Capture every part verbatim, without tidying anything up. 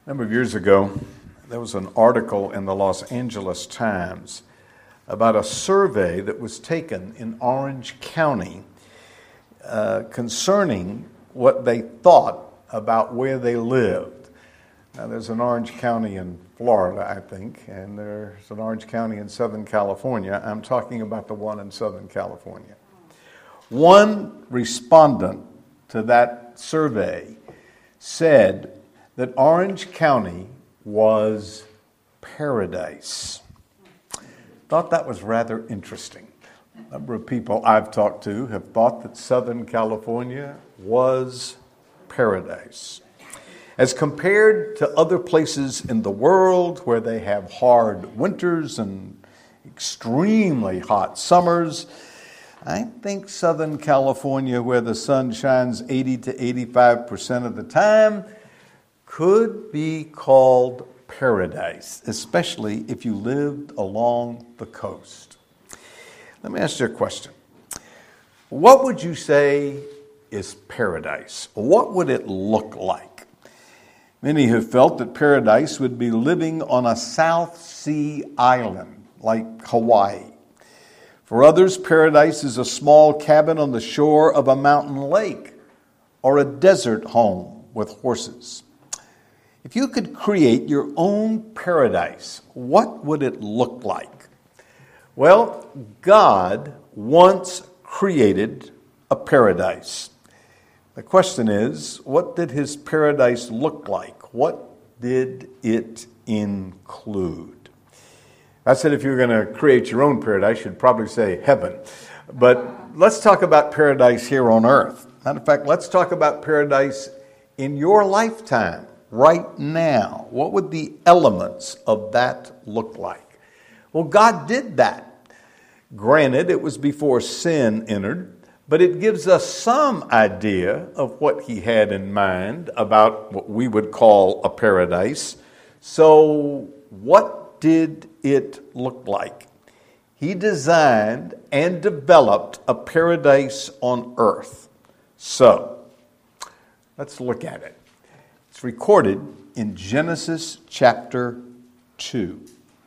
number of years ago, there was an article in the Los Angeles Times about a survey that was taken in Orange County uh, concerning what they thought about where they lived. Now, there's an Orange County in Florida, I think, and there's an Orange County in Southern California. I'm talking about the one in Southern California. One respondent to that survey said that Orange County was paradise. Thought that was rather interesting. A number of people I've talked to have thought that Southern California was paradise. As compared to other places in the world where they have hard winters and extremely hot summers, I think Southern California, where the sun shines eighty to eighty-five percent of the time, could be called paradise, especially if you lived along the coast. Let me ask you a question. What would you say is paradise? What would it look like? Many have felt that paradise would be living on a South Sea island like Hawaii. For others, paradise is a small cabin on the shore of a mountain lake or a desert home with horses. If you could create your own paradise, what would it look like? Well, God once created a paradise. The question is, what did his paradise look like? What did it include? I said if you were going to create your own paradise, you'd probably say heaven. But let's talk about paradise here on earth. Matter of fact, let's talk about paradise in your lifetime, right now. What would the elements of that look like? Well, God did that. Granted, it was before sin entered, but it gives us some idea of what he had in mind about what we would call a paradise. So, what did it look like? He designed and developed a paradise on earth. So, let's look at it. It's recorded in Genesis chapter two.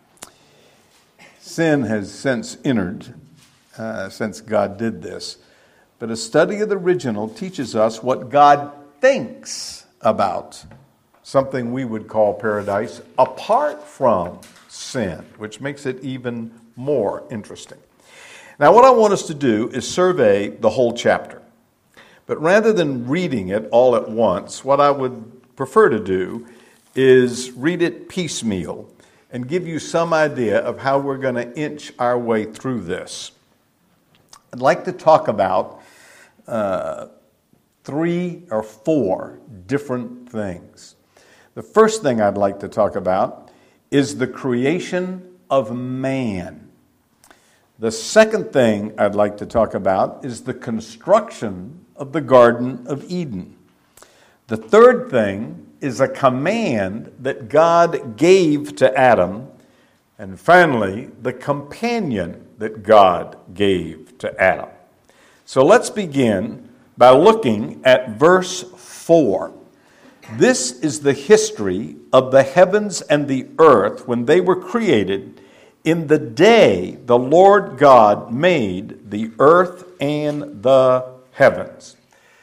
Sin has since entered, uh, since God did this. But a study of the original teaches us what God thinks about something we would call paradise apart from sin, which makes it even more interesting. Now, what I want us to do is survey the whole chapter. But rather than reading it all at once, what I would prefer to do is read it piecemeal and give you some idea of how we're going to inch our way through this. I'd like to talk about uh, three or four different things. The first thing I'd like to talk about is the creation of man. The second thing I'd like to talk about is the construction of the Garden of Eden. The third thing is a command that God gave to Adam. And finally, the companion that God gave to Adam. So let's begin by looking at verse four. This is the history of the heavens and the earth when they were created in the day the Lord God made the earth and the heavens.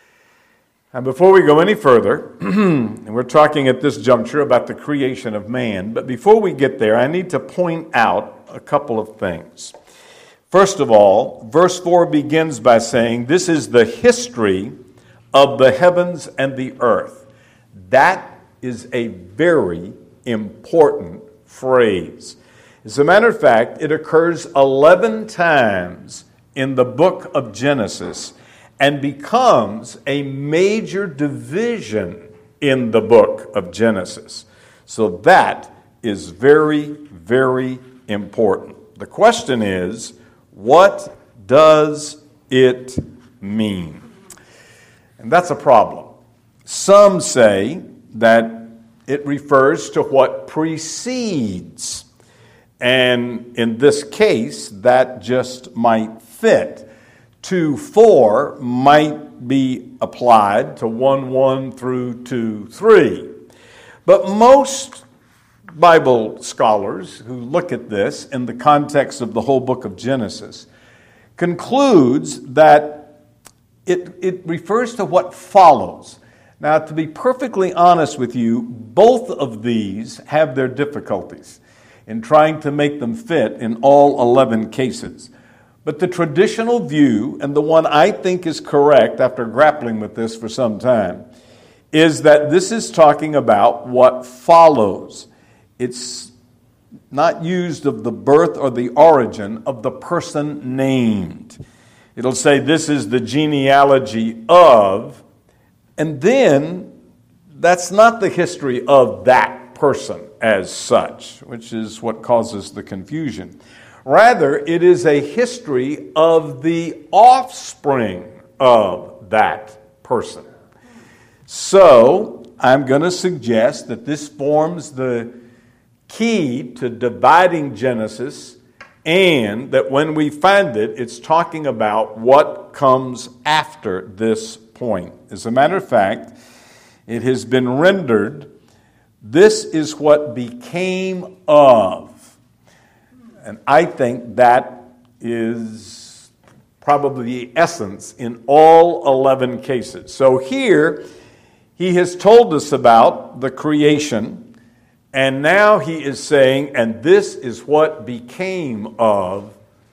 And before we go any further, and we're talking at this juncture about the creation of man, but before we get there, I need to point out a couple of things. First of all, verse four begins by saying, this is the history of the heavens and the earth. That is a very important phrase. As a matter of fact, it occurs eleven times in the book of Genesis and becomes a major division in the book of Genesis. So that is very, very important. The question is, what does it mean? And that's a problem. Some say that it refers to what precedes. And in this case, that just might fit. two four might be applied to one one through two three. But most Bible scholars who look at this in the context of the whole book of Genesis concludes that it, it refers to what follows. Now, to be perfectly honest with you, both of these have their difficulties in trying to make them fit in all eleven cases. But the traditional view, and the one I think is correct after grappling with this for some time, is that this is talking about what follows. It's not used of the birth or the origin of the person named. It'll say this is the genealogy of, and then that's not the history of that person as such, which is what causes the confusion. Rather, it is a history of the offspring of that person. So, I'm going to suggest that this forms the key to dividing Genesis, and that when we find it, it's talking about what comes after this point. As a matter of fact, it has been rendered, this is what became of. And I think that is probably the essence in all eleven cases. So here, he has told us about the creation, and now he is saying, and this is what became of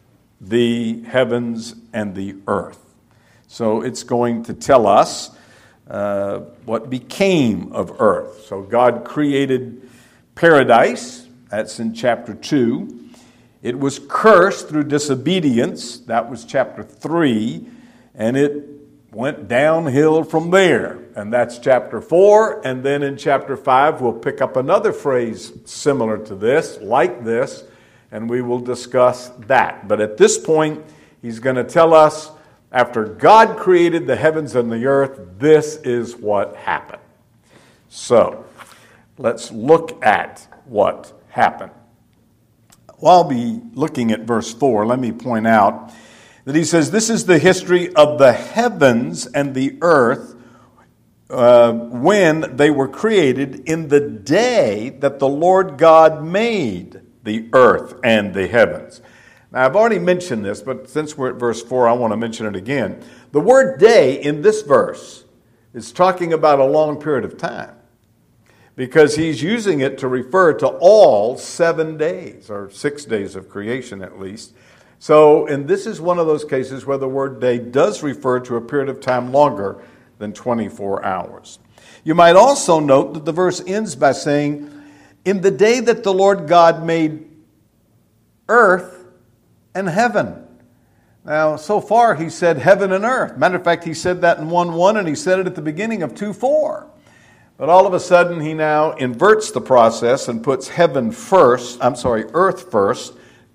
the heavens and the earth. So it's going to tell us uh, what became of earth. So God created paradise, that's in chapter two. It was cursed through disobedience, that was chapter three, and it went downhill from there. And that's chapter four, and then in chapter five, we'll pick up another phrase similar to this, like this, and we will discuss that. But at this point, he's going to tell us, after God created the heavens and the earth, this is what happened. So, let's look at what happened. While I'll be looking at verse four, let me point out that he says, this is the history of the heavens and the earth uh, when they were created in the day that the Lord God made the earth and the heavens. Now, I've already mentioned this, but since we're at verse four, I want to mention it again. The word day in this verse is talking about a long period of time, because he's using it to refer to all seven days, or six days of creation at least. So, and this is one of those cases where the word day does refer to a period of time longer than twenty-four hours. You might also note that the verse ends by saying, in the day that the Lord God made earth and heaven. Now, so far he said heaven and earth. Matter of fact, he said that in one one, and he said it at the beginning of two four. But all of a sudden, he now inverts the process and puts heaven first, I'm sorry, earth first,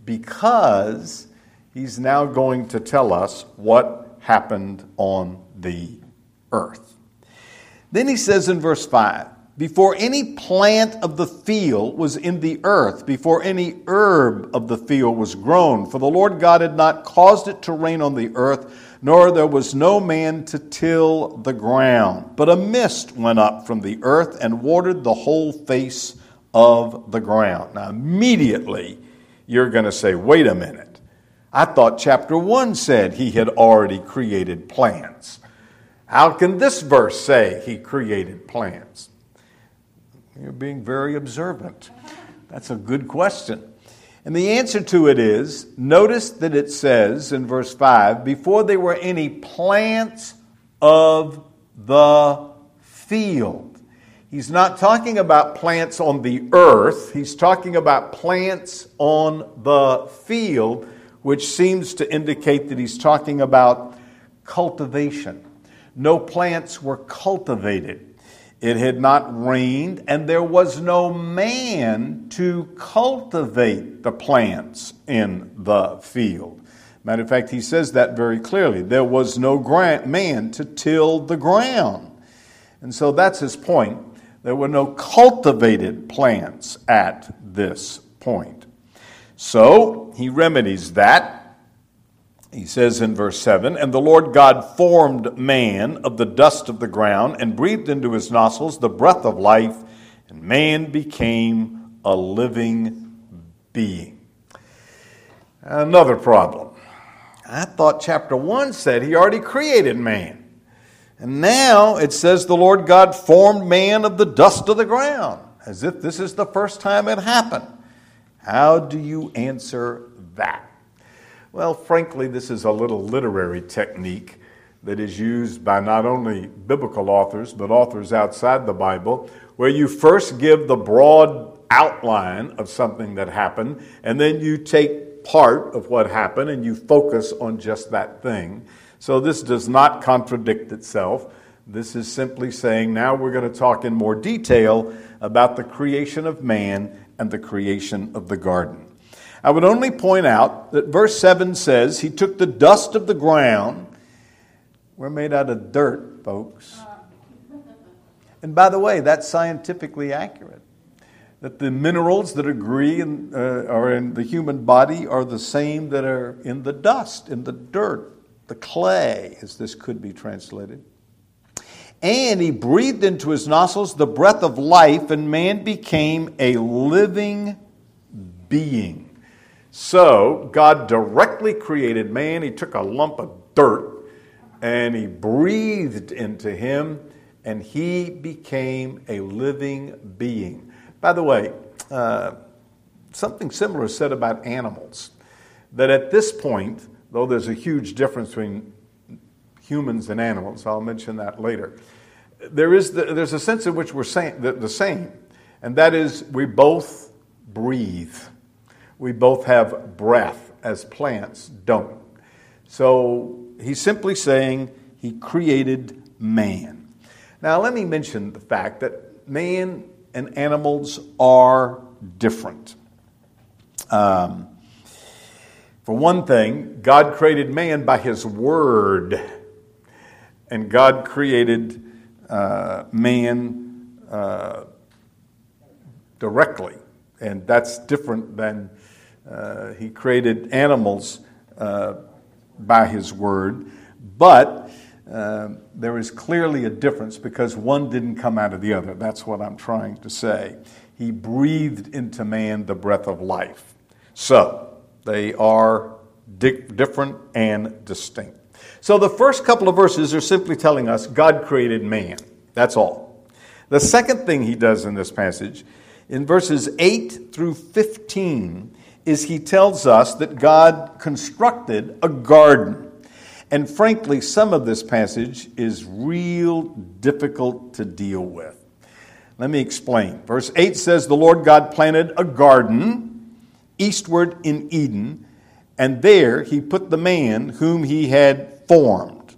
because he's now going to tell us what happened on the earth. Then he says in verse five, before any plant of the field was in the earth, before any herb of the field was grown, for the Lord God had not caused it to rain on the earth, nor there was no man to till the ground. But a mist went up from the earth and watered the whole face of the ground. Now immediately you're going to say, wait a minute. I thought chapter one said he had already created plants. How can this verse say he created plants? You're being very observant. That's a good question. And the answer to it is, notice that it says in verse five, before there were any plants of the field. He's not talking about plants on the earth. He's talking about plants on the field, which seems to indicate that he's talking about cultivation. No plants were cultivated. It had not rained, and there was no man to cultivate the plants in the field. Matter of fact, he says that very clearly. There was no gra- man to till the ground. And so that's his point. There were no cultivated plants at this point. So he remedies that. He says in verse seven, and the Lord God formed man of the dust of the ground and breathed into his nostrils the breath of life, and man became a living being. Another problem. I thought chapter one said he already created man. And now it says the Lord God formed man of the dust of the ground, as if this is the first time it happened. How do you answer that? Well, frankly, this is a little literary technique that is used by not only biblical authors, but authors outside the Bible, where you first give the broad outline of something that happened, and then you take part of what happened and you focus on just that thing. So this does not contradict itself. This is simply saying now we're going to talk in more detail about the creation of man and the creation of the garden. I would only point out that verse seven says, he took the dust of the ground. We're made out of dirt, folks. And by the way, that's scientifically accurate. That the minerals that agree in, uh, are in the human body are the same that are in the dust, in the dirt, the clay, as this could be translated. And he breathed into his nostrils the breath of life, and man became a living being. So God directly created man. He took a lump of dirt and he breathed into him, and he became a living being. By the way, uh, something similar is said about animals. That at this point, though there's a huge difference between humans and animals, I'll mention that later, there is the, there's a sense in which we're saying the, the same, and that is we both breathe. We both have breath, as plants don't. So he's simply saying he created man. Now let me mention the fact that man and animals are different. Um, for one thing, God created man by his word. And God created uh, man uh, directly. And that's different than uh, he created animals uh, by his word. But uh, there is clearly a difference because one didn't come out of the other. That's what I'm trying to say. He breathed into man the breath of life. So they are di- different and distinct. So the first couple of verses are simply telling us God created man. That's all. The second thing he does in this passage, in verses eight through fifteen, is he tells us that God constructed a garden. And frankly, some of this passage is real difficult to deal with. Let me explain. Verse eight says, the Lord God planted a garden eastward in Eden, and there he put the man whom he had formed.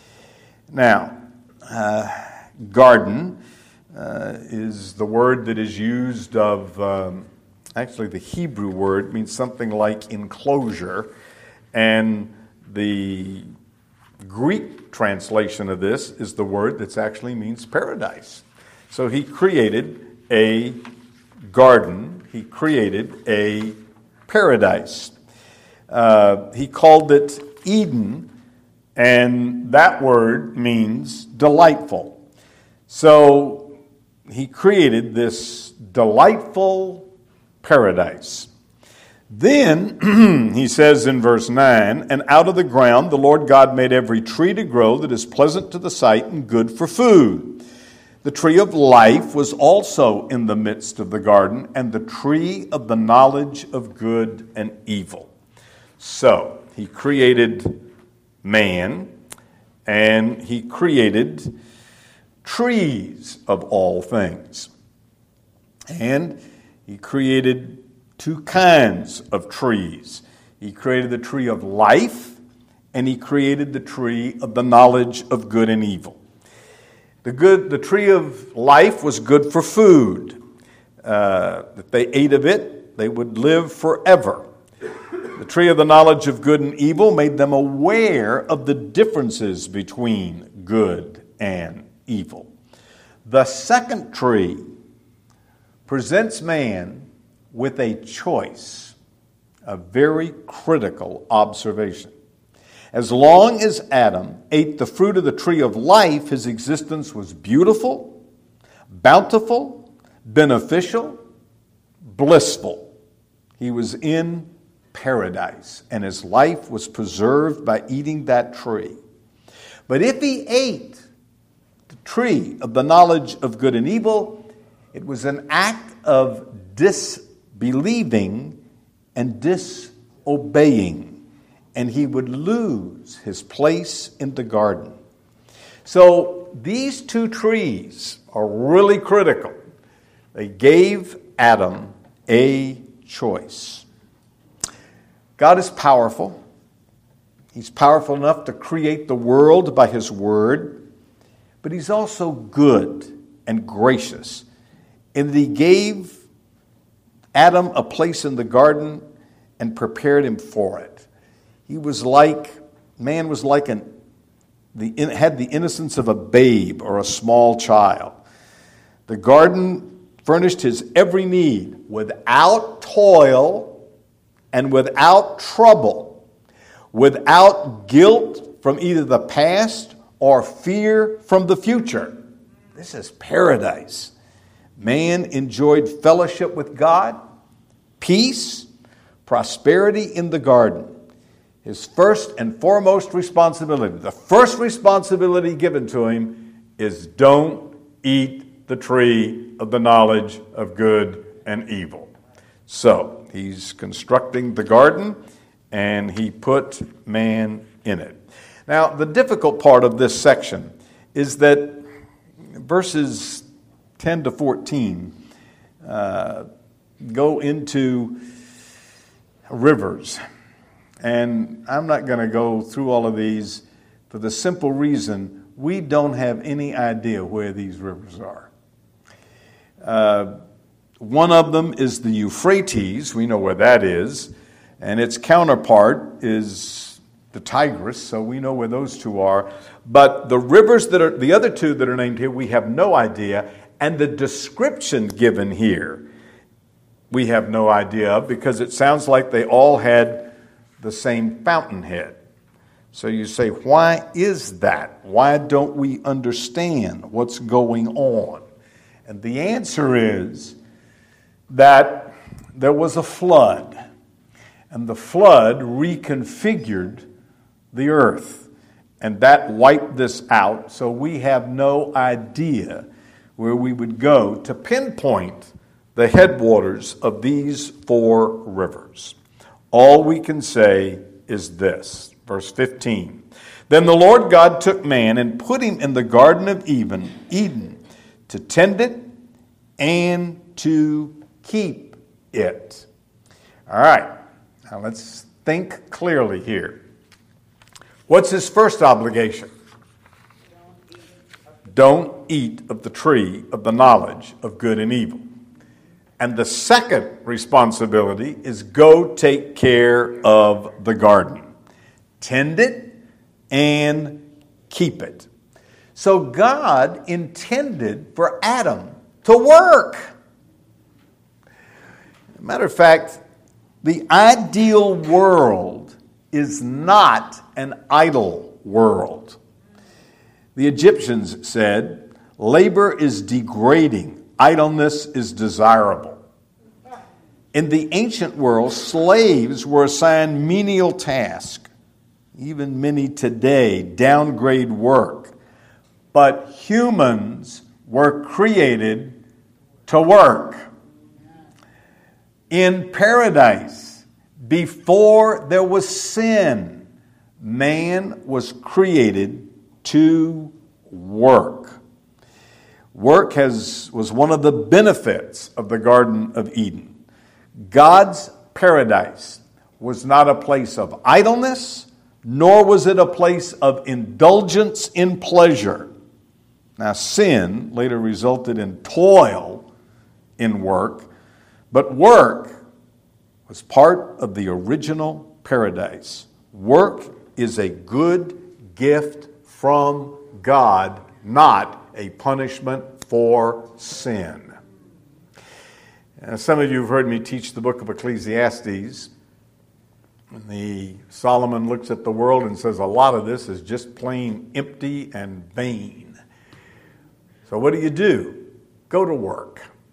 Now, uh, garden uh, is the word that is used of, um, actually the Hebrew word means something like enclosure, and the Greek translation of this is the word that actually means paradise. So he created a garden. He created a paradise. Uh, he called it Eden, and that word means delightful. So he created this delightful paradise. Then, he says in verse nine, and out of the ground the Lord God made every tree to grow that is pleasant to the sight and good for food. The tree of life was also in the midst of the garden, and the tree of the knowledge of good and evil. So, he created man, and he created trees of all things. And he created two kinds of trees. He created the tree of life, and he created the tree of the knowledge of good and evil. The good, the tree of life was good for food. Uh, if they ate of it, they would live forever. The tree of the knowledge of good and evil made them aware of the differences between good and evil. The second tree presents man with a choice, a very critical observation. As long as Adam ate the fruit of the tree of life, his existence was beautiful, bountiful, beneficial, blissful. He was in paradise, and his life was preserved by eating that tree. But if he ate the tree of the knowledge of good and evil, it was an act of disbelieving and disobeying, and he would lose his place in the garden. So these two trees are really critical. They gave Adam a choice. God is powerful. He's powerful enough to create the world by his word, but he's also good and gracious in that he gave Adam a place in the garden and prepared him for it. He was like, man was like an, the had the innocence of a babe or a small child. The garden furnished his every need without toil and without trouble, without guilt from either the past or fear from the future. This is paradise. Man enjoyed fellowship with God, peace, prosperity in the garden. His first and foremost responsibility, the first responsibility given to him is don't eat the tree of the knowledge of good and evil. So he's constructing the garden and he put man in it. Now, the difficult part of this section is that verses ten to fourteen uh, go into rivers. And I'm not going to go through all of these for the simple reason we don't have any idea where these rivers are. Uh, one of them is the Euphrates. We know where that is. And its counterpart is the Tigris, so we know where those two are. But the rivers that are, the other two that are named here, we have no idea. And the description given here, we have no idea of, because it sounds like they all had the same fountainhead. So you say, why is that? Why don't we understand what's going on? And the answer is that there was a flood, and the flood reconfigured the earth, and that wiped this out. So we have no idea where we would go to pinpoint the headwaters of these four rivers. All we can say is this, verse fifteen. Then the Lord God took man and put him in the Garden of Eden, Eden to tend it and to keep it. All right, now let's think clearly here. What's his first obligation? Don't eat of the tree of the knowledge of good and evil. And the second responsibility is go take care of the garden. Tend it and keep it. So God intended for Adam to work. Matter of fact, the ideal world is not an idle world. The Egyptians said, labor is degrading. Idleness is desirable. In the ancient world, slaves were assigned menial tasks. Even many today downgrade work. But humans were created to work. In paradise, before there was sin, man was created to work. Work has, was one of the benefits of the Garden of Eden. God's paradise was not a place of idleness, nor was it a place of indulgence in pleasure. Now, sin later resulted in toil in work, but work was part of the original paradise. Work is a good gift from God, not a punishment for sin. Uh, some of you have heard me teach the book of Ecclesiastes. And the Solomon looks at the world and says a lot of this is just plain empty and vain. So what do you do? Go to work.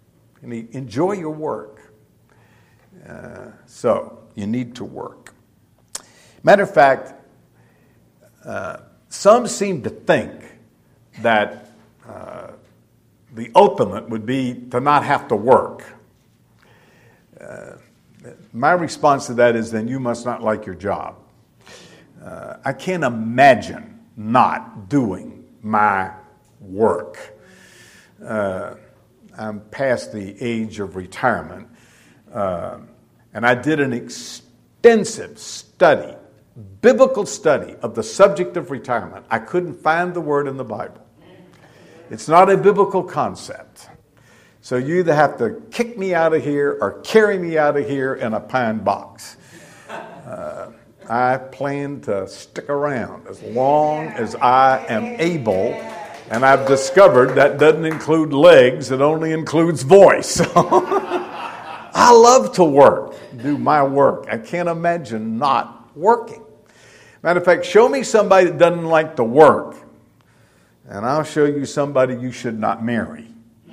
And he, enjoy your work. Uh, so, you need to work. Matter of fact, uh, some seem to think that uh, the ultimate would be to not have to work. Uh, my response to that is, then you must not like your job. Uh, I can't imagine not doing my work. Uh, I'm past the age of retirement, uh, and I did an extensive study, biblical study of the subject of retirement. I couldn't find the word in the Bible. It's not a biblical concept. So you either have to kick me out of here or carry me out of here in a pine box. Uh, I plan to stick around as long as I am able, and I've discovered that doesn't include legs, it only includes voice. I love to work, do my work. I can't imagine not working. Matter of fact, show me somebody that doesn't like to work, and I'll show you somebody you should not marry.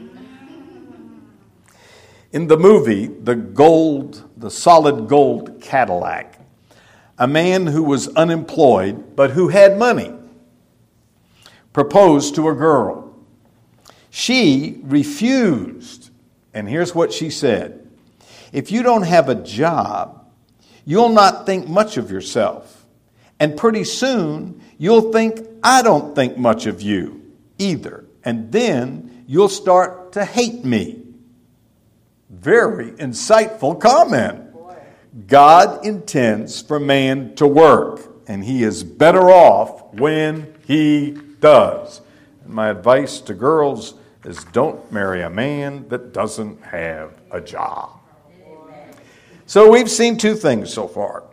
In the movie, The Gold, the Solid Gold Cadillac, a man who was unemployed but who had money proposed to a girl. She refused, and here's what she said: "If you don't have a job, you'll not think much of yourself, and pretty soon you'll think I don't think much of you either, and then you'll start to hate me." Very insightful comment. God intends for man to work, and he is better off when he does. And my advice to girls is, don't marry a man that doesn't have a job. So we've seen two things so far.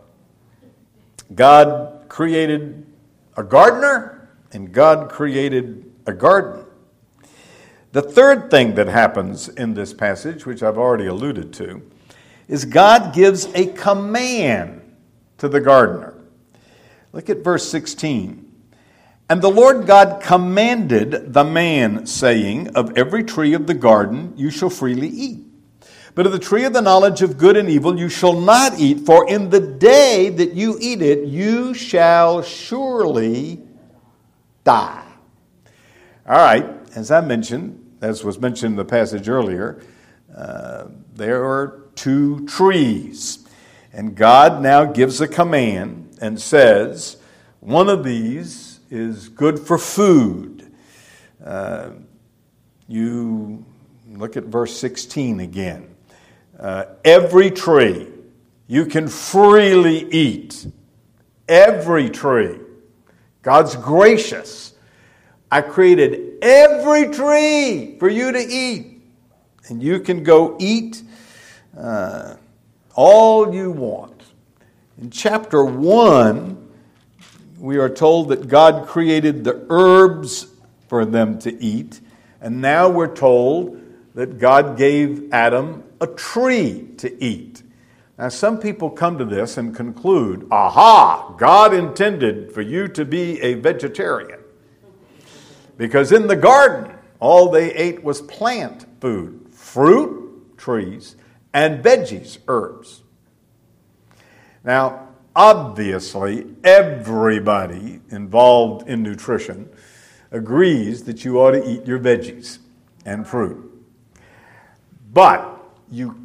God created a gardener, and God created a garden. The third thing that happens in this passage, which I've already alluded to, is God gives a command to the gardener. Look at verse sixteen. "And the Lord God commanded the man, saying, Of every tree of the garden you shall freely eat. But of the tree of the knowledge of good and evil you shall not eat, for in the day that you eat it, you shall surely die." All right, as I mentioned, as was mentioned in the passage earlier, uh, there are two trees. And God now gives a command and says, one of these is good for food. Uh, you look at verse sixteen again. Uh, every tree you can freely eat. Every tree. God's gracious. I created every tree for you to eat. And you can go eat uh, all you want. In chapter one, we are told that God created the herbs for them to eat. And now we're told that God gave Adam a tree to eat. Now, some people come to this and conclude, aha, God intended for you to be a vegetarian. Because in the garden, all they ate was plant food, fruit, trees, and veggies, herbs. Now, obviously, everybody involved in nutrition agrees that you ought to eat your veggies and fruit. But you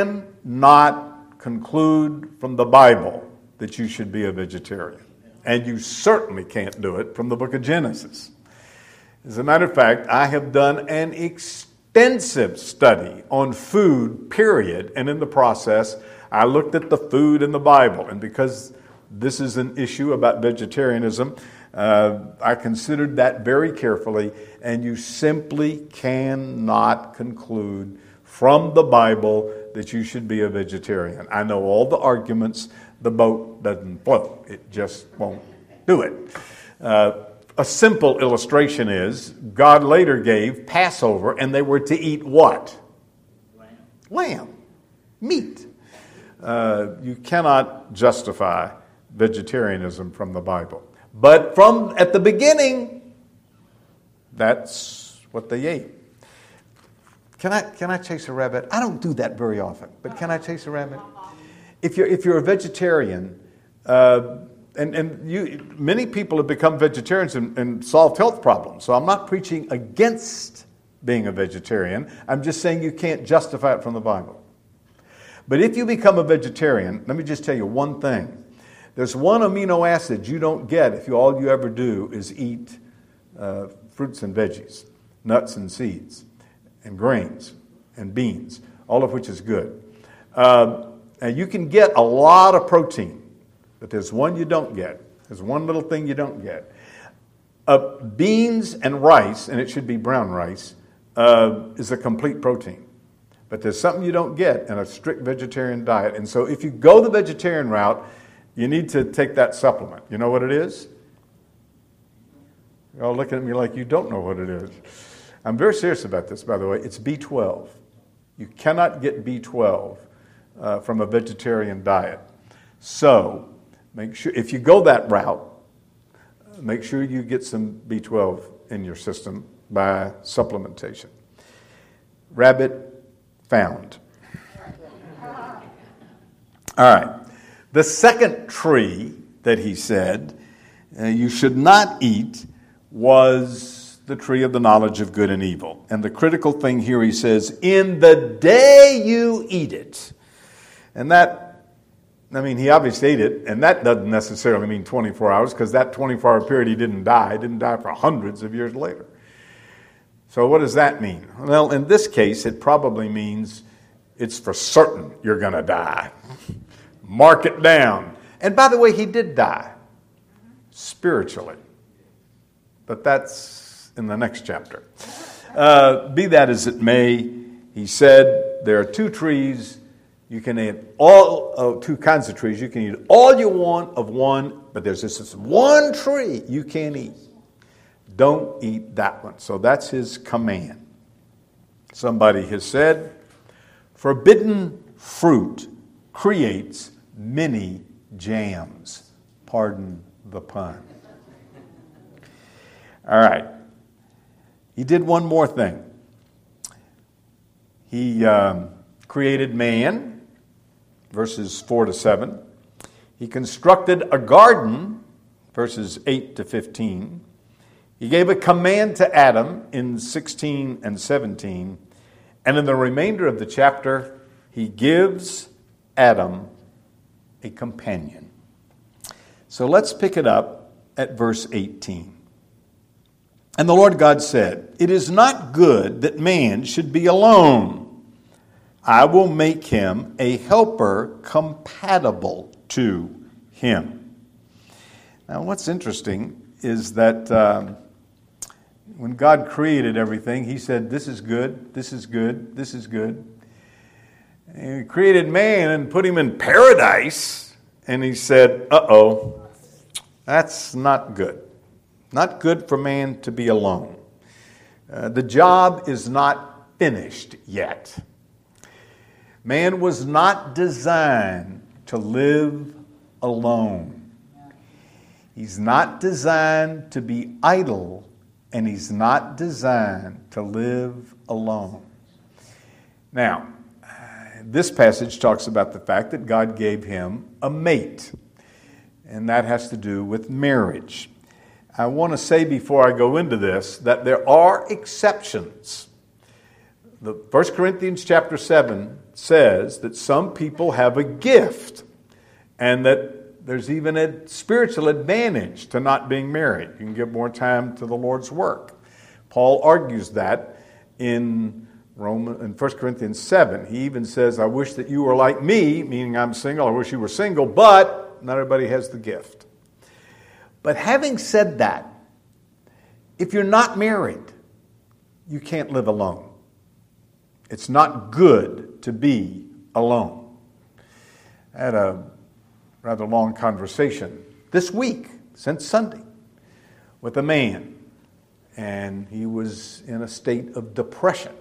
cannot conclude from the Bible that you should be a vegetarian. And you certainly can't do it from the book of Genesis. As a matter of fact, I have done an extensive study on food, period, and in the process, I looked at the food in the Bible. And because this is an issue about vegetarianism, uh, I considered that very carefully, and you simply cannot conclude from the Bible that you should be a vegetarian. I know all the arguments, the boat doesn't float. It just won't do it. Uh, A simple illustration is, God later gave Passover, and they were to eat what? Lamb. Lamb. Meat. Uh, you cannot justify vegetarianism from the Bible. But from at the beginning, that's what they ate. Can I can I chase a rabbit? I don't do that very often, but can I chase a rabbit? If you're if you're a vegetarian, uh, and and you many people have become vegetarians and, and solved health problems. So I'm not preaching against being a vegetarian. I'm just saying you can't justify it from the Bible. But if you become a vegetarian, let me just tell you one thing. There's one amino acid you don't get if you, all you ever do is eat uh, fruits and veggies, nuts and seeds, and grains and beans, all of which is good. Uh, and you can get a lot of protein, but there's one you don't get. There's one little thing you don't get. Uh, beans and rice, and it should be brown rice, uh, is a complete protein. But there's something you don't get in a strict vegetarian diet. And so if you go the vegetarian route, you need to take that supplement. You know what it is? You're all looking at me like you don't know what it is. I'm very serious about this, by the way. It's B twelve. You cannot get B twelve uh, from a vegetarian diet. So make sure, if you go that route, make sure you get some B twelve in your system by supplementation. Rabbit found. All right. The second tree that he said uh, you should not eat was the tree of the knowledge of good and evil. And the critical thing here, he says, in the day you eat it. And that, I mean, he obviously ate it, and that doesn't necessarily mean twenty-four hours, because that twenty-four hour period he didn't die. He didn't die for hundreds of years later. So what does that mean? Well, in this case, it probably means it's for certain you're going to die. Mark it down. And by the way, he did die spiritually. But that's in the next chapter. Uh, be that as it may, he said there are two trees. You can eat all, oh, two kinds of trees. You can eat all you want of one, but there's this, this one tree you can't eat. Don't eat that one. So that's his command. Somebody has said, forbidden fruit creates many jams. Pardon the pun. All right. He did one more thing. He um, created man, verses four to seven. He constructed a garden, verses eight to fifteen. He gave a command to Adam in sixteen and seventeen. And in the remainder of the chapter, he gives Adam a companion. So let's pick it up at verse eighteen. And the Lord God said, it is not good that man should be alone. I will make him a helper compatible to him. Now, what's interesting is that um, when God created everything, he said, this is good, this is good, this is good. And he created man and put him in paradise, and he said, uh-oh, that's not good. Not good for man to be alone. Uh, the job is not finished yet. Man was not designed to live alone. He's not designed to be idle, and he's not designed to live alone. Now, this passage talks about the fact that God gave him a mate, and that has to do with marriage. I want to say before I go into this that there are exceptions. The First Corinthians chapter seven says that some people have a gift and that there's even a spiritual advantage to not being married. You can give more time to the Lord's work. Paul argues that in Roman, in First Corinthians seven. He even says, I wish that you were like me, meaning I'm single. I wish you were single, but not everybody has the gift. But having said that, if you're not married, you can't live alone. It's not good to be alone. I had a rather long conversation this week, since Sunday, with a man. And he was in a state of depression.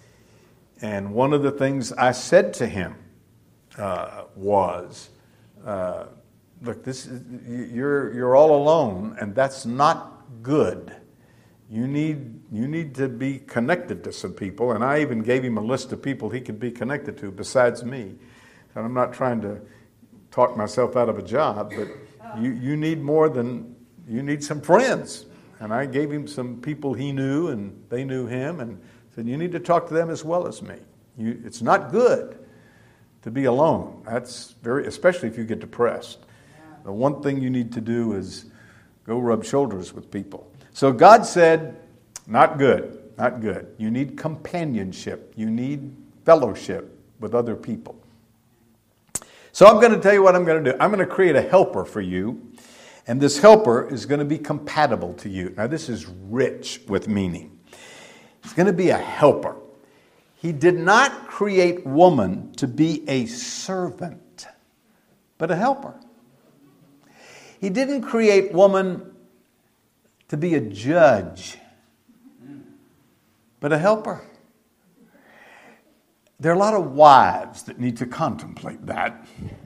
And one of the things I said to him uh, was, uh, look, this is, you're you're all alone, and that's not good. You need, you need to be connected to some people. And I even gave him a list of people he could be connected to besides me. And I'm not trying to talk myself out of a job, but you, you need more than, you need some friends. And I gave him some people he knew, and they knew him, and said, you need to talk to them as well as me. You, it's not good to be alone. That's very, especially if you get depressed. The one thing you need to do is go rub shoulders with people. So God said, not good, not good. You need companionship. You need fellowship with other people. So I'm going to tell you what I'm going to do. I'm going to create a helper for you, and this helper is going to be compatible to you. Now, this is rich with meaning. It's going to be a helper. He did not create woman to be a servant, but a helper. He didn't create woman to be a judge, but a helper. There are a lot of wives that need to contemplate that.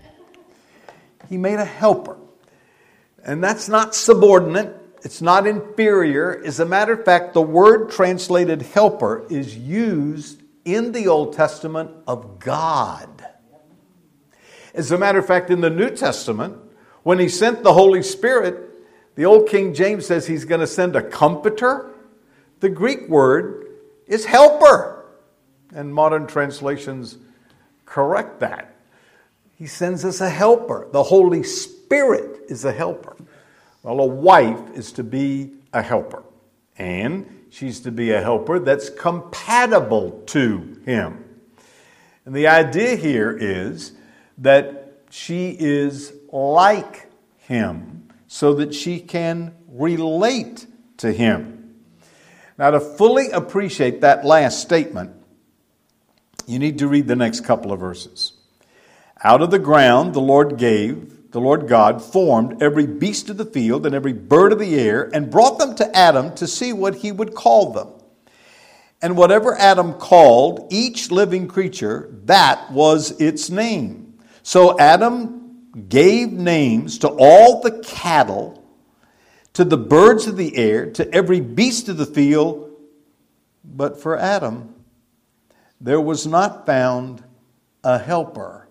He made a helper. And that's not subordinate. It's not inferior. As a matter of fact, the word translated helper is used in the Old Testament of God. As a matter of fact, in the New Testament, when he sent the Holy Spirit, the old King James says he's going to send a comforter. The Greek word is helper. And modern translations correct that. He sends us a helper. The Holy Spirit is a helper. Well, a wife is to be a helper. And she's to be a helper that's compatible to him. And the idea here is that she is like him, so that she can relate to him. Now, to fully appreciate that last statement, you need to read the next couple of verses. Out of the ground the Lord gave, the Lord God formed every beast of the field and every bird of the air, and brought them to Adam to see what he would call them. And whatever Adam called each living creature, that was its name. So Adam gave names to all the cattle, to the birds of the air, to every beast of the field. But for Adam, there was not found a helper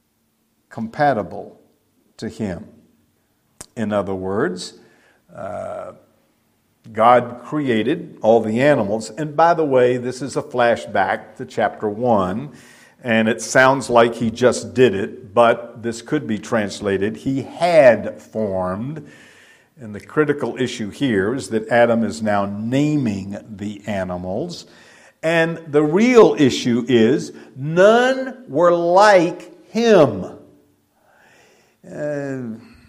compatible to him. In other words, uh, God created all the animals. And by the way, this is a flashback to chapter one. And it sounds like he just did it, but this could be translated, he had formed. And the critical issue here is that Adam is now naming the animals. And the real issue is none were like him. Uh,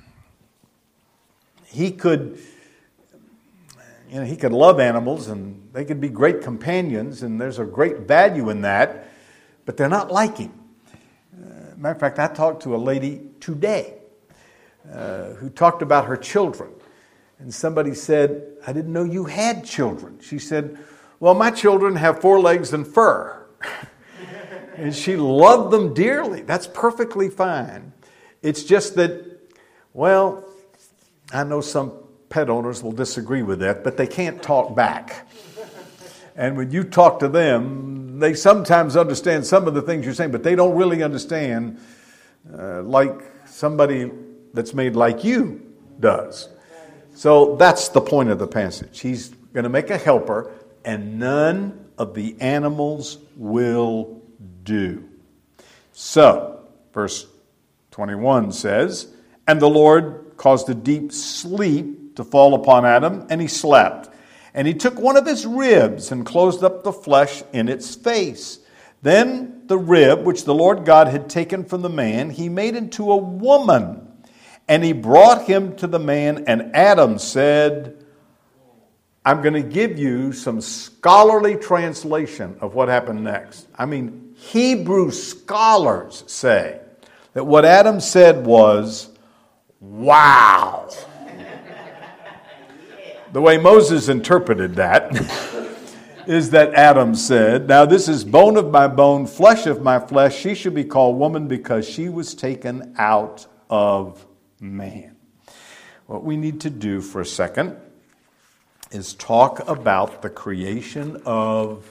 he could, you know, he could love animals and they could be great companions, and there's a great value in that. But they're not like him. Uh, matter of fact, I talked to a lady today uh, who talked about her children. And somebody said, I didn't know you had children. She said, well, my children have four legs and fur. And she loved them dearly. That's perfectly fine. It's just that, well, I know some pet owners will disagree with that, but they can't talk back. And when you talk to them, they sometimes understand some of the things you're saying, but they don't really understand uh, like somebody that's made like you does. So that's the point of the passage. He's going to make a helper, and none of the animals will do. So, verse twenty-one says, and the Lord caused a deep sleep to fall upon Adam, and he slept. And he took one of his ribs and closed up the flesh in its face. Then the rib, which the Lord God had taken from the man, he made into a woman. And he brought him to the man, and Adam said, I'm going to give you some scholarly translation of what happened next. I mean, Hebrew scholars say that what Adam said was, wow. The way Moses interpreted that is that Adam said, now this is bone of my bone, flesh of my flesh. She should be called woman because she was taken out of man. What we need to do for a second is talk about the creation of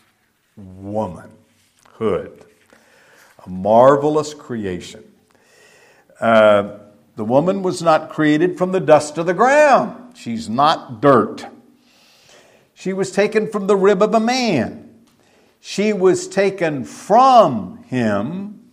womanhood. A marvelous creation. Uh, the woman was not created from the dust of the ground. She's not dirt. She was taken from the rib of a man. She was taken from him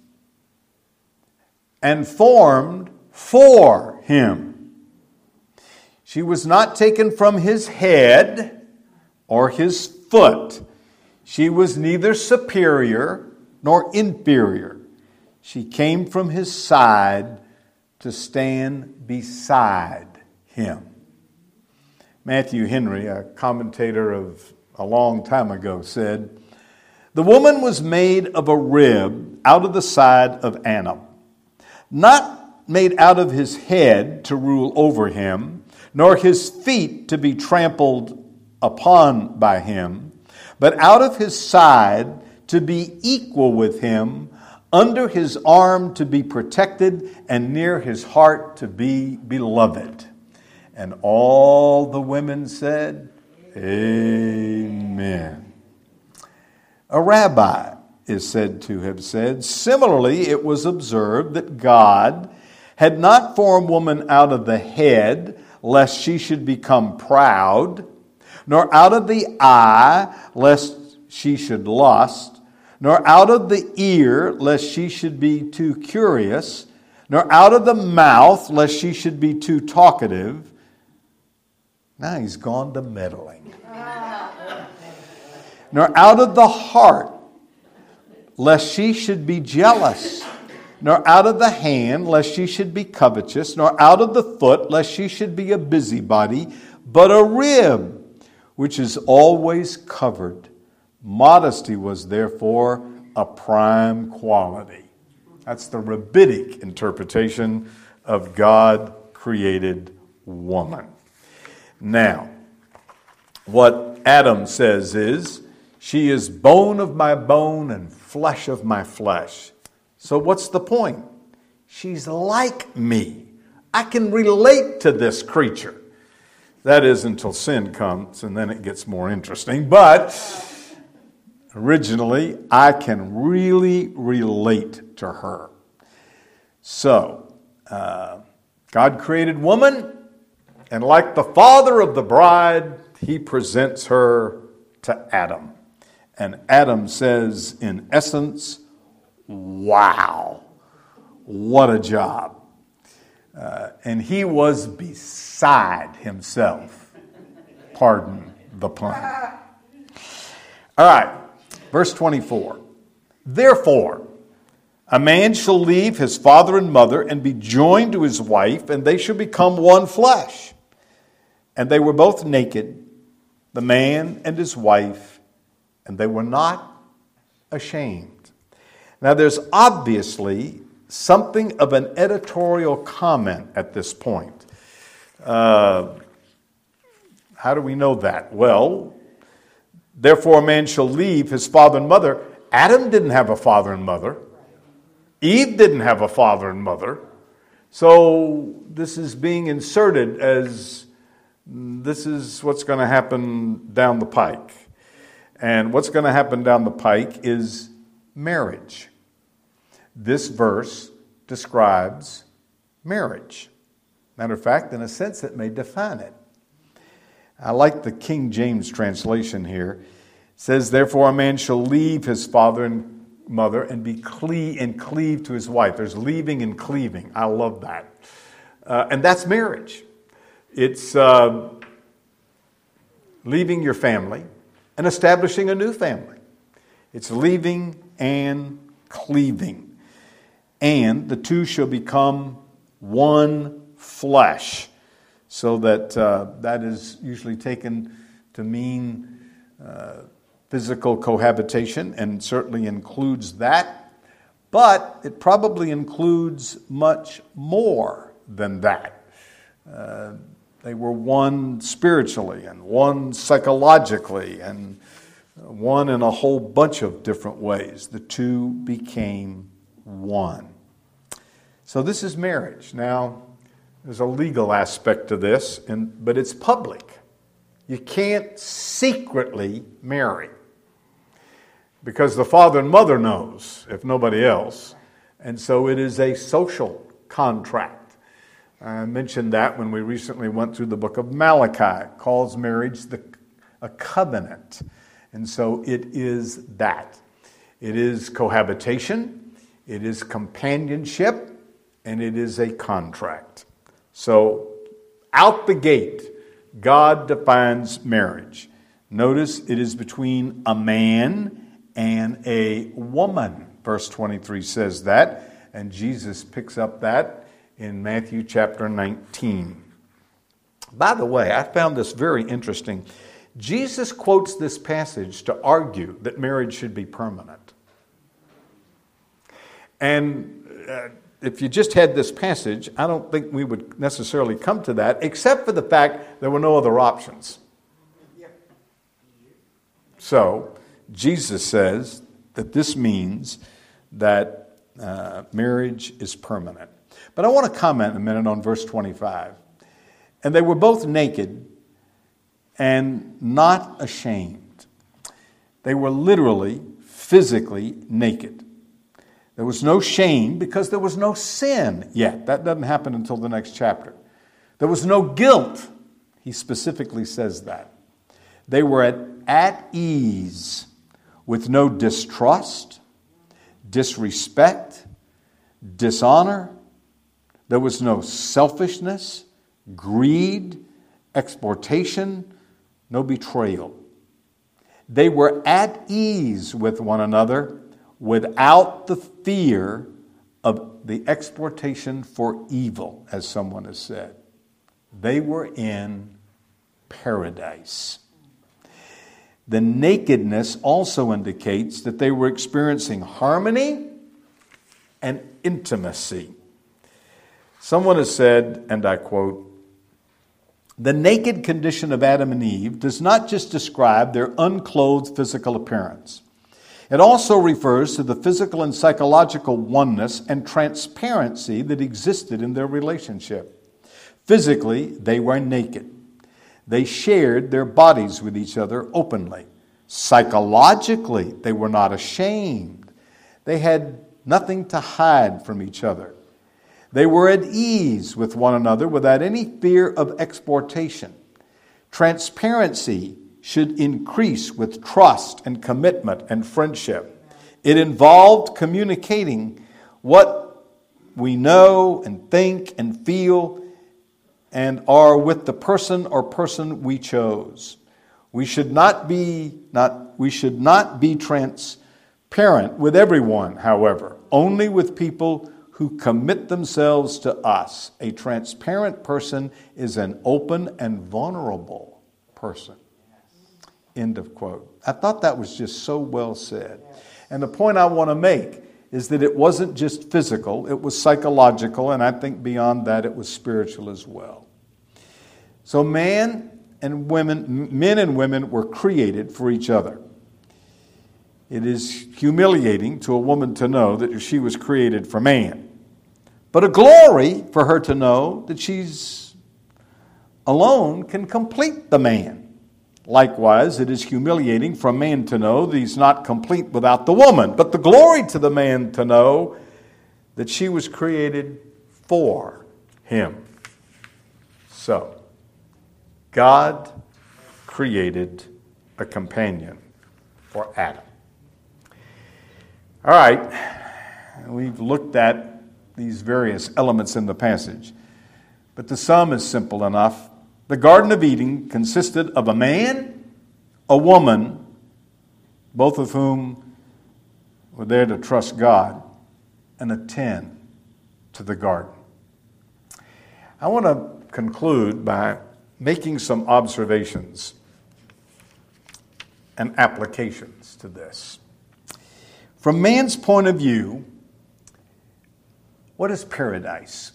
and formed for him. She was not taken from his head or his foot. She was neither superior nor inferior. She came from his side to stand beside him. Matthew Henry, a commentator of a long time ago, said, "The woman was made of a rib out of the side of Adam, not made out of his head to rule over him, nor his feet to be trampled upon by him, but out of his side to be equal with him, under his arm to be protected, and near his heart to be beloved." And all the women said, Amen. A rabbi is said to have said, "Similarly, it was observed that God had not formed woman out of the head, lest she should become proud, nor out of the eye, lest she should lust, nor out of the ear, lest she should be too curious, nor out of the mouth, lest she should be too talkative." Now he's gone to meddling. "Nor out of the heart, lest she should be jealous, nor out of the hand, lest she should be covetous, nor out of the foot, lest she should be a busybody, but a rib, which is always covered. Modesty was therefore a prime quality." That's the rabbinic interpretation of God created woman. Now, what Adam says is, "She is bone of my bone and flesh of my flesh." So what's the point? She's like me. I can relate to this creature. That is until sin comes, and then it gets more interesting. But originally, I can really relate to her. So, uh, God created woman, and like the father of the bride, he presents her to Adam. And Adam says, in essence, wow, what a job. Uh, and he was beside himself. Pardon the pun. All right, verse twenty-four. "Therefore, a man shall leave his father and mother and be joined to his wife, and they shall become one flesh. And they were both naked, the man and his wife, and they were not ashamed." Now there's obviously something of an editorial comment at this point. Uh, how do we know that? Well, "Therefore a man shall leave his father and mother." Adam didn't have a father and mother. Eve didn't have a father and mother. So this is being inserted as this is what's going to happen down the pike. And what's going to happen down the pike is marriage. This verse describes marriage. Matter of fact, in a sense, it may define it. I like the King James translation here. It says, "Therefore a man shall leave his father and mother and be cle- and cleave to his wife." There's leaving and cleaving. I love that. Uh, and that's marriage. It's uh, leaving your family and establishing a new family. It's leaving and cleaving. "And the two shall become one flesh." So that uh, that is usually taken to mean uh, physical cohabitation, and certainly includes that. But it probably includes much more than that. Uh, they were one spiritually, and one psychologically, and one in a whole bunch of different ways. The two became one. So this is marriage. Now, there's a legal aspect to this, and but it's public. You can't secretly marry, because the father and mother knows, if nobody else. And so it is a social contract. I mentioned that when we recently went through the book of Malachi. It calls marriage the, a covenant. And so it is that. It is cohabitation, it is companionship, and it is a contract. So out the gate, God defines marriage. Notice it is between a man and a woman. Verse twenty-three says that, and Jesus picks up that in Matthew chapter nineteen. By the way, I found this very interesting. Jesus quotes this passage to argue that marriage should be permanent. And uh, if you just had this passage, I don't think we would necessarily come to that, except for the fact there were no other options. So, Jesus says that this means that uh, marriage is permanent. But I want to comment a minute on verse twenty-five. And they were both naked and not ashamed. They were literally, physically naked. There was no shame because there was no sin yet. That doesn't happen until the next chapter. There was no guilt. He specifically says that. They were at, at ease with no distrust, disrespect, dishonor. There was no selfishness, greed, exploitation, no betrayal. They were at ease with one another without the fear of the exploitation for evil, as someone has said. They were in paradise. The nakedness also indicates that they were experiencing harmony and intimacy. Someone has said, and I quote, "The naked condition of Adam and Eve does not just describe their unclothed physical appearance. It also refers to the physical and psychological oneness and transparency that existed in their relationship. Physically, they were naked. They shared their bodies with each other openly. Psychologically, they were not ashamed. They had nothing to hide from each other. They were at ease with one another without any fear of exploitation. Transparency should increase with trust and commitment and friendship. It involved communicating what we know and think and feel and are with the person or person we chose. We should not be not we should not be transparent with everyone, however, only with people who commit themselves to us. A transparent person is an open and vulnerable person." End of quote. I thought that was just so well said. And the point I want to make is that it wasn't just physical, it was psychological, and I think beyond that it was spiritual as well. So man and women, men and women were created for each other. It is humiliating to a woman to know that she was created for man, but a glory for her to know that she's alone can complete the man. Likewise, it is humiliating for a man to know that he's not complete without the woman, but the glory to the man to know that she was created for him. So, God created a companion for Adam. All right, we've looked at these various elements in the passage, but the sum is simple enough. The Garden of Eden consisted of a man, a woman, both of whom were there to trust God and attend to the garden. I want to conclude by making some observations and applications to this. From man's point of view, what is paradise?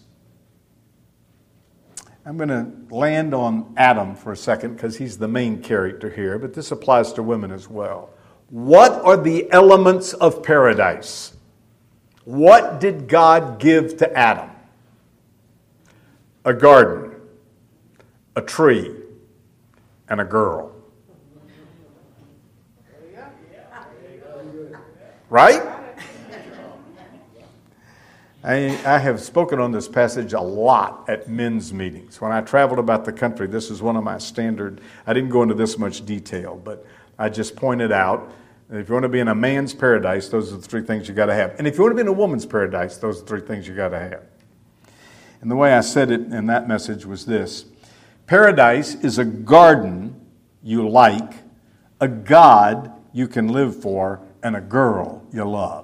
I'm going to land on Adam for a second because he's the main character here, but this applies to women as well. What are the elements of paradise? What did God give to Adam? A garden, a tree, and a girl. Right? I, I have spoken on this passage a lot at men's meetings. When I traveled about the country, this is one of my standard. I didn't go into this much detail, but I just pointed out that if you want to be in a man's paradise, those are the three things you got to have. And if you want to be in a woman's paradise, those are the three things you got to have. And the way I said it in that message was this: paradise is a garden you like, a God you can live for, and a girl you love.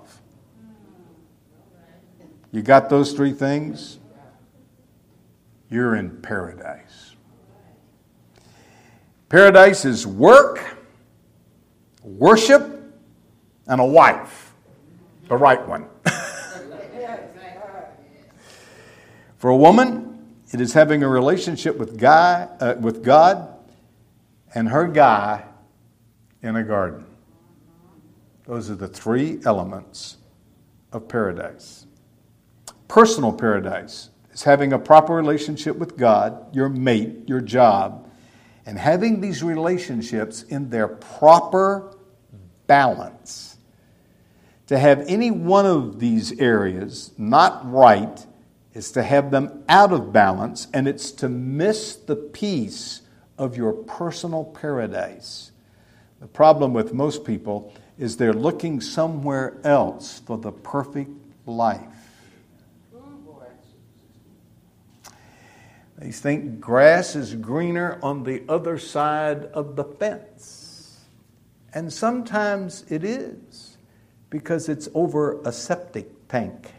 You got those three things? You're in paradise. Paradise is work, worship, and a wife. The right one. For a woman, it is having a relationship with guy, uh, with God and her guy in a garden. Those are the three elements of paradise. Personal paradise is having a proper relationship with God, your mate, your job, and having these relationships in their proper balance. To have any one of these areas not right is to have them out of balance, and it's to miss the peace of your personal paradise. The problem with most people is they're looking somewhere else for the perfect life. They think grass is greener on the other side of the fence. And sometimes it is, because it's over a septic tank.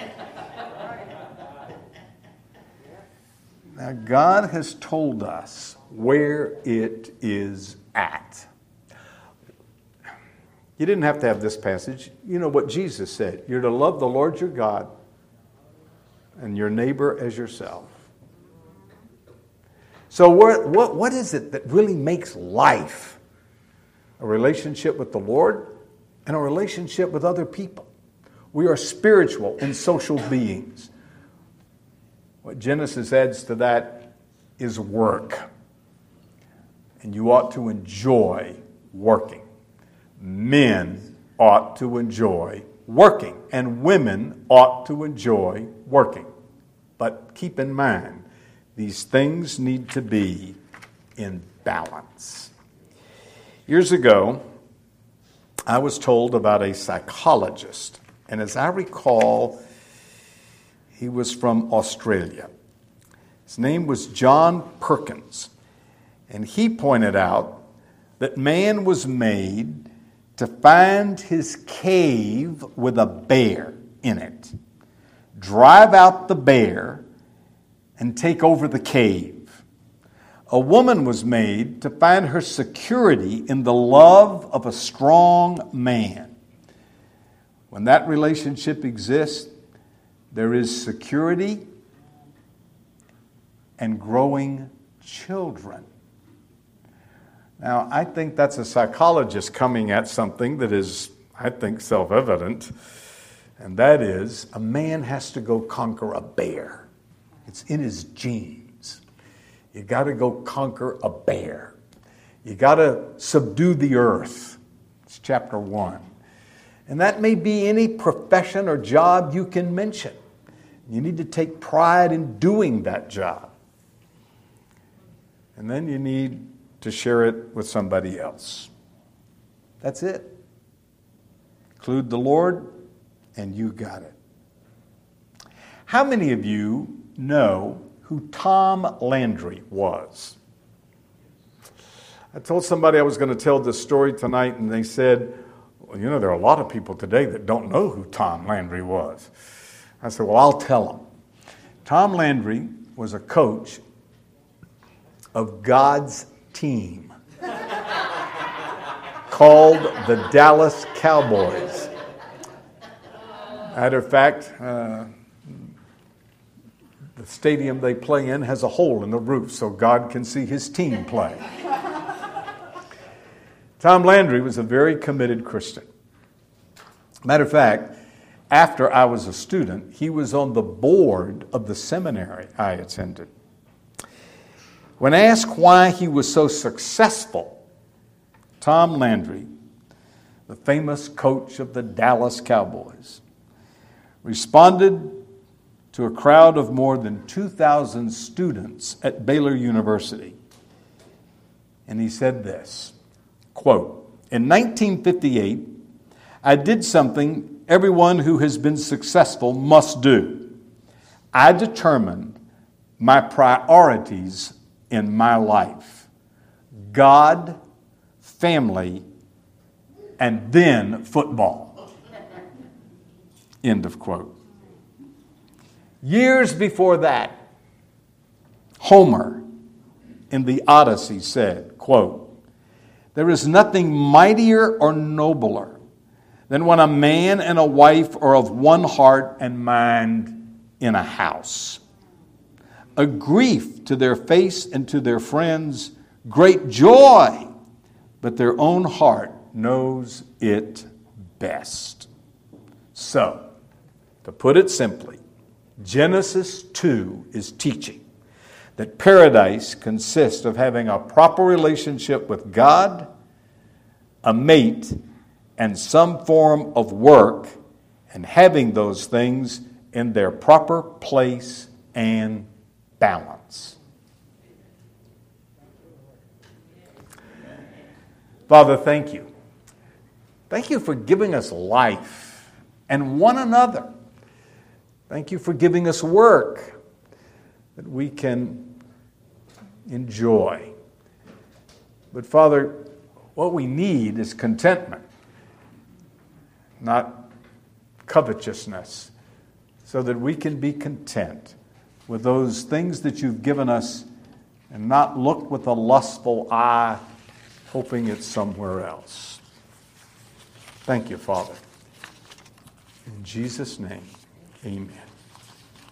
Now, God has told us where it is at. You didn't have to have this passage. You know what Jesus said. You're to love the Lord your God and your neighbor as yourself. So what, what, what is it that really makes life? A relationship with the Lord and a relationship with other people. We are spiritual and social beings. What Genesis adds to that is work. And you ought to enjoy working. Men ought to enjoy working, and women ought to enjoy working. But keep in mind, these things need to be in balance. Years ago, I was told about a psychologist, and as I recall, he was from Australia. His name was John Perkins, and he pointed out that man was made to find his cave with a bear in it, drive out the bear, and take over the cave. A woman was made to find her security in the love of a strong man. When that relationship exists, there is security and growing children. Now, I think that's a psychologist coming at something that is, I think, self-evident, and that is a man has to go conquer a bear. It's in his genes. You got to go conquer a bear. You got to subdue the earth. It's chapter one. And that may be any profession or job you can mention. You need to take pride in doing that job. And then you need to share it with somebody else. That's it. Include the Lord, and you got it. How many of you know who Tom Landry was? I told somebody I was going to tell this story tonight, and they said, well, you know, there are a lot of people today that don't know who Tom Landry was. I said, well, I'll tell them. Tom Landry was a coach of God's team called the Dallas Cowboys. Matter of fact, uh, the stadium they play in has a hole in the roof so God can see his team play. Tom Landry was a very committed Christian. Matter of fact, after I was a student, he was on the board of the seminary I attended. When asked why he was so successful, Tom Landry, the famous coach of the Dallas Cowboys, responded to a crowd of more than two thousand students at Baylor University. And he said this, quote, "In nineteen fifty-eight, I did something everyone who has been successful must do. I determined my priorities in my life: God, family, and then football." End of quote. Years before that, Homer in the Odyssey said, quote, "There is nothing mightier or nobler than when a man and a wife are of one heart and mind in a house. A grief to their face and to their friends, great joy, but their own heart knows it best." So, to put it simply, Genesis two is teaching that paradise consists of having a proper relationship with God, a mate, and some form of work, and having those things in their proper place and balance. Father, thank you. Thank you for giving us life and one another. Thank you for giving us work that we can enjoy. But Father, what we need is contentment, not covetousness, so that we can be content with those things that you've given us and not look with a lustful eye, hoping it's somewhere else. Thank you, Father. In Jesus' name, amen.